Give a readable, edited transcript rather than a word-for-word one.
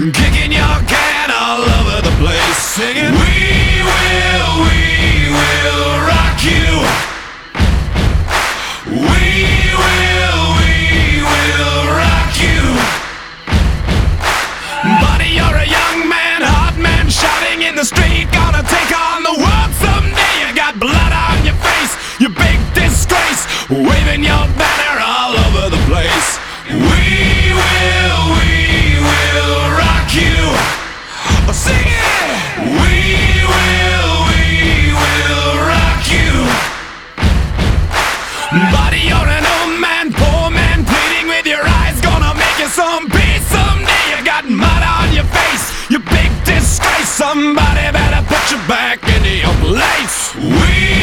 kicking your can all over the place, singing, we will rock you. We will rock you. Buddy, you're a young man, hot man, shouting in the street, gonna take on the world someday. You got blood on your face, you big disgrace, waving your banner all over the place. We will rock you. Sing it! We will rock you. Buddy, you're an old man, poor man, pleading with your eyes, gonna make you some peace someday. You got mud on your face, you big disgrace. Somebody better put you back into your place. We